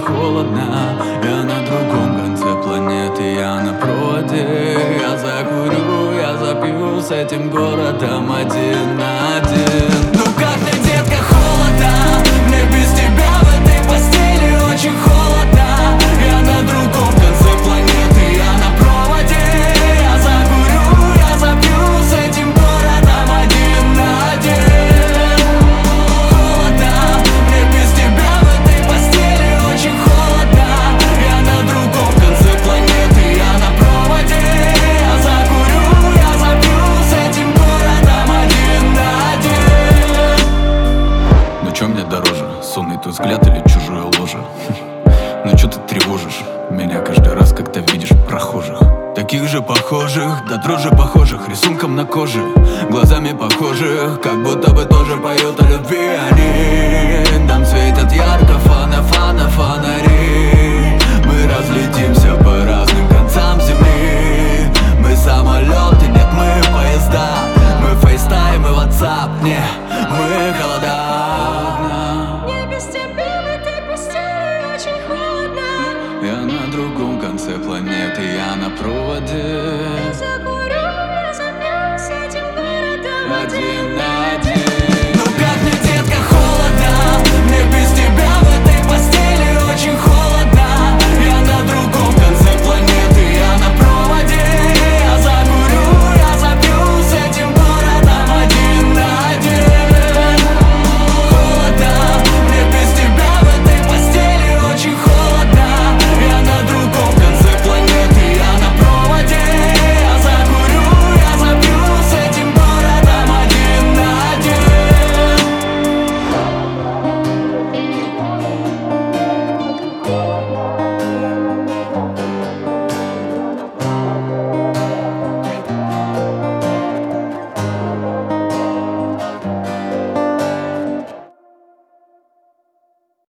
холодно. Я на другом конце планеты, я на проводе. Я закурю, я запью с этим городом один на один. Ну как мне, детка, холодно? Мне без тебя в этой постели очень холодно. Я на другом конце планеты, я на проводе. Я закурю, я запью с этим городом один на один. Холодно, мне без тебя в этой постели очень холодно. Я на другом конце планеты, я на проводе. Я закурю, я запью с этим городом один на один. Ну чё мне дороже, сонный твой взгляд или чужое ложе? Ну чё ты тревожишь меня каждый раз, когда видишь прохожих? Таких же похожих, да дрожи похожих, рисунком на коже, глазами похожих, как будто бы тоже поют о любви они. Там светят ярко фонари. Мы разлетимся по разным концам земли. Мы самолеты, нет, мы поезда. Мы фейстайм и ватсап, не, мы холода. Мне без тебя в этой постели очень холодно. Я на другом конце планеты, я на проводе.